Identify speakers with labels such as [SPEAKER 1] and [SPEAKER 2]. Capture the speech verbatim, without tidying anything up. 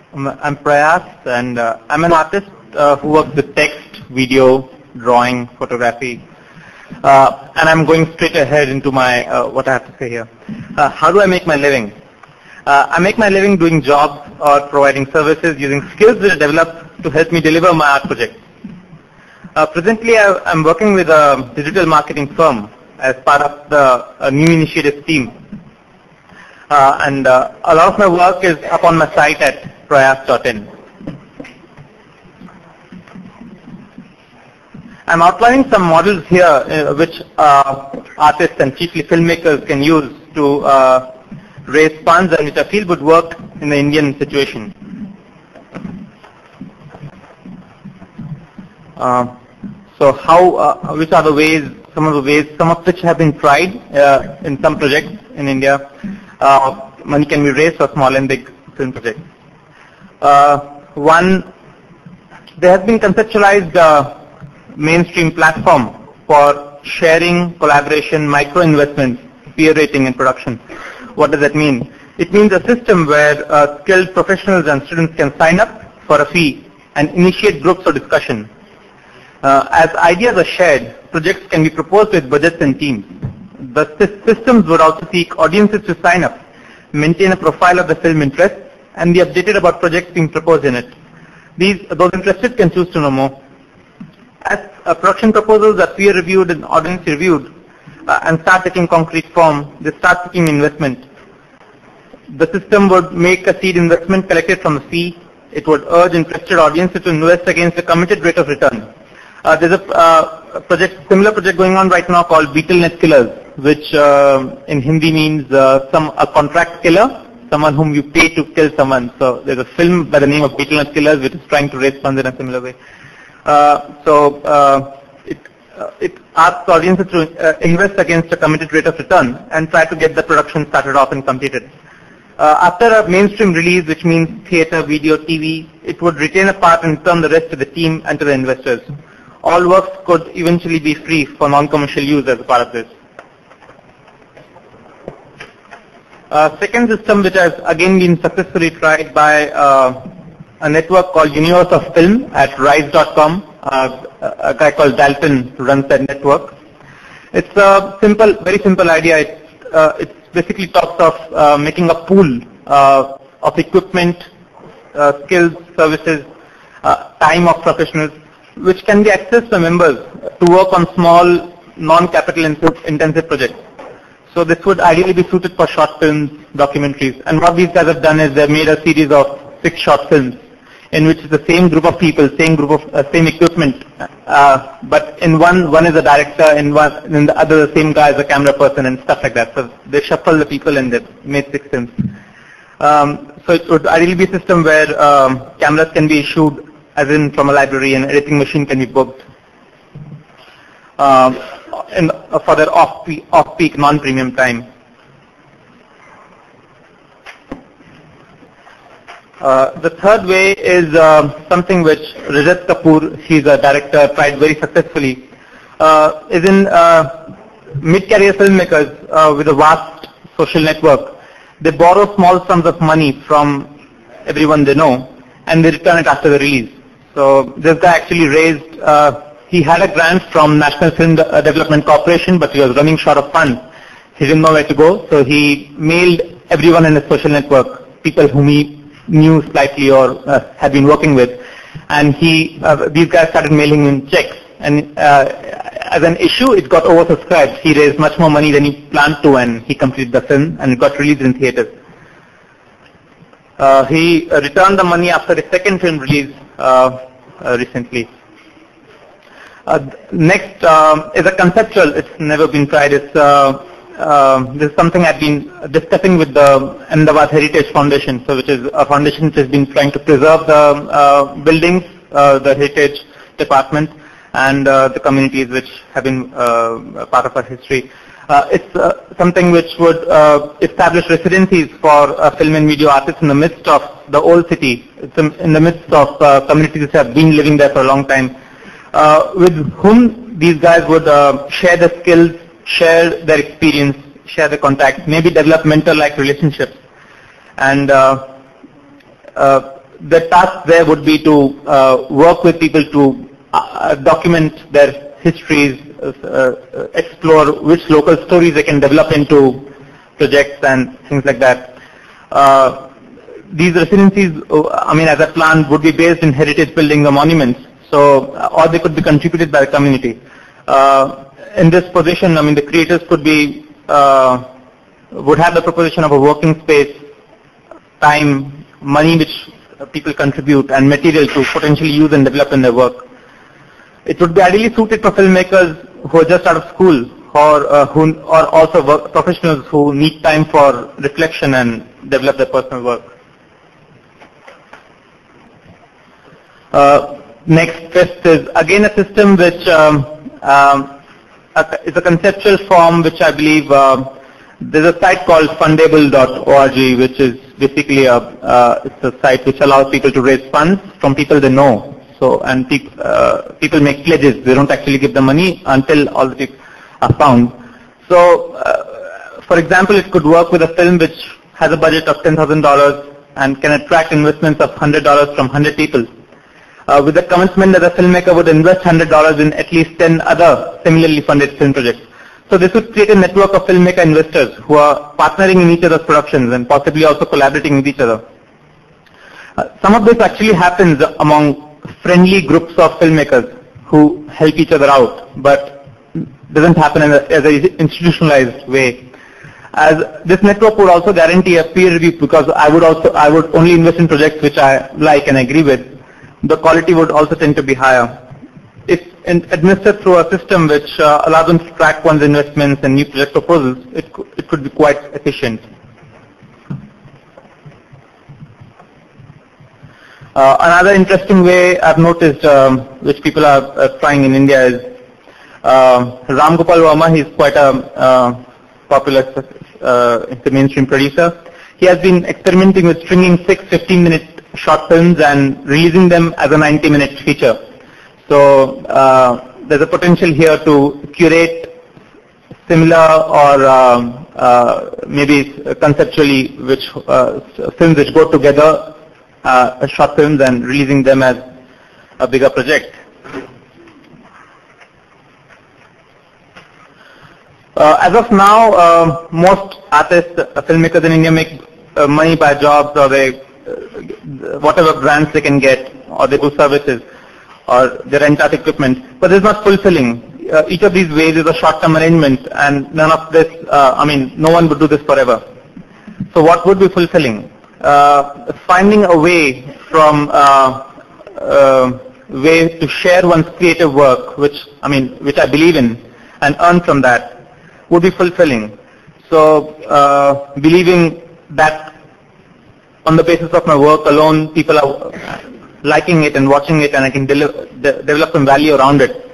[SPEAKER 1] I'm Prayas, and uh, I'm an artist uh, who works with text, video, drawing, photography, uh, and I'm going straight ahead into my uh, what I have to say here. Uh, how do I make my living? Uh, I make my living doing jobs or providing services using skills that I develop to help me deliver my art projects. Uh, presently, I, I'm working with a digital marketing firm as part of the uh, new initiative team. Uh, and uh, a lot of my work is up on my site at prayas dot in. I'm outlining some models here uh, which uh, artists and chiefly filmmakers can use to uh, raise funds and which I feel would work in the Indian situation. Uh, so how, uh, which are the ways, some of the ways, some of which have been tried uh, in some projects in India. Uh, money can be raised for small and big film projects. Uh, one, there has been conceptualized uh, mainstream platform for sharing, collaboration, micro investments, peer rating and production. What does that mean? It means a system where uh, skilled professionals and students can sign up for a fee and initiate groups of discussion. Uh, as ideas are shared, projects can be proposed with budgets and teams. The systems would also seek audiences to sign up, maintain a profile of the film interest, and be updated about projects being proposed in it. These, those interested can choose to know more. As uh, production proposals are peer-reviewed and audience-reviewed uh, and start taking concrete form, they start seeking investment. The system would make a seed investment collected from the fee. It would urge interested audiences to invest against a committed rate of return. Uh, there's a, uh, a project, similar project going on right now called BeetleNet Killers, which uh, in Hindi means uh, some a contract killer, someone whom you pay to kill someone. So there's a film by the name of BeetleNet Killers which is trying to raise funds in a similar way. Uh, so uh, it, uh, it asks audiences to uh, invest against a committed rate of return and try to get the production started off and completed. Uh, after a mainstream release, which means theater, video, T V, it would retain a part and return the rest to the team and to the investors. All works could eventually be free for non-commercial use as a part of this. Uh, second system which has again been successfully tried by uh, a network called Universe of Film at rise dot com. Uh, a guy called Dalton runs that network. It's a simple, very simple idea. It, uh, it basically talks of uh, making a pool uh, of equipment, uh, skills, services, uh, time of professionals, which can be accessed by members to work on small, non-capital intensive projects. So this would ideally be suited for short films, documentaries. And what these guys have done is they've made a series of six short films in which it's the same group of people, same group of, uh, same equipment, uh, but in one, one is a director, in one, in the other, the same guy is a camera person and stuff like that. So they shuffle the people and they've made six films. Um, so it would ideally be a system where um, cameras can be issued as in from a library, and editing machine can be booked um, in, uh, for their off-peak, off-peak non-premium time. Uh, the third way is uh, something which Rajat Kapoor, he's a director, tried very successfully, uh, is in uh, mid-career filmmakers uh, with a vast social network. They borrow small sums of money from everyone they know, and they return it after the release. So this guy actually raised, uh, he had a grant from National Film De- Development Corporation, but he was running short of funds. He didn't know where to go, so he mailed everyone in his social network, people whom he knew slightly or uh, had been working with, and he, uh, these guys started mailing him checks. And uh, as an issue, it got oversubscribed. He raised much more money than he planned to, and he completed the film, and it got released in theaters. Uh, he uh, returned the money after his second film release uh, uh, recently. Uh, next um, is a conceptual. It's never been tried. It's uh, uh, this is something I've been discussing with the Ahmedabad Heritage Foundation, so which is a foundation which has been trying to preserve the uh, buildings, uh, the heritage department, and uh, the communities which have been uh, part of our history. Uh, it's uh, something which would uh, establish residencies for uh, film and video artists in the midst of the old city. It's in the midst of uh, communities that have been living there for a long time, uh, with whom these guys would uh, share their skills, share their experience, share their contacts, maybe develop mentor-like relationships. And uh, uh, the task there would be to uh, work with people to uh, document their histories, uh, explore which local stories they can develop into projects and things like that. Uh, these residencies, I mean, as a plan, would be based in heritage buildings or monuments, so or they could be contributed by the community. Uh, in this position, I mean, the creators could be uh, would have the proposition of a working space, time, money which people contribute, and material to potentially use and develop in their work. It would be ideally suited for filmmakers who are just out of school, or uh, who or also work professionals who need time for reflection and develop their personal work. Uh, next, fifth is again a system which um, um, a, is a conceptual form which I believe uh, there's a site called fundable dot org, which is basically a uh, it's a site which allows people to raise funds from people they know. So and pe uh, people make pledges; they don't actually give the money until all the people are found. So, uh, for example, it could work with a film which has a budget of ten thousand dollars and can attract investments of one hundred dollars from one hundred people. Uh, with the commitment that the filmmaker would invest one hundred dollars in at least ten other similarly funded film projects. So this would create a network of filmmaker investors who are partnering in each other's productions and possibly also collaborating with each other. Uh, some of this actually happens among friendly groups of filmmakers who help each other out, but doesn't happen in a, as an institutionalized way. As this network would also guarantee a peer review, because I would also I would only invest in projects which I like and agree with. The quality would also tend to be higher. If administered through a system which uh, allows them to track one's investments and new project proposals, it could, it could be quite efficient. Uh, another interesting way I've noticed, um, which people are uh, trying in India, is uh, Ram Gopal Verma. He's quite a uh, popular uh, mainstream producer. He has been experimenting with stringing six fifteen-minute short films and releasing them as a ninety-minute feature. So uh, there's a potential here to curate similar or um, uh, maybe conceptually which uh, films which go together, uh, short films, and releasing them as a bigger project. Uh, as of now, uh, most artists, uh, filmmakers in India make uh, money by jobs, or they uh, whatever grants they can get, or they do services, or they rent out equipment, but it's not fulfilling. Uh, each of these ways is a short-term arrangement, and none of this, uh, I mean, no one would do this forever. So what would be fulfilling? Uh, finding a way from, uh, uh, way to share one's creative work, which, I mean, which I believe in, and earn from that, would be fulfilling. So, uh, believing that on the basis of my work alone, people are liking it and watching it, and I can de de develop some value around it,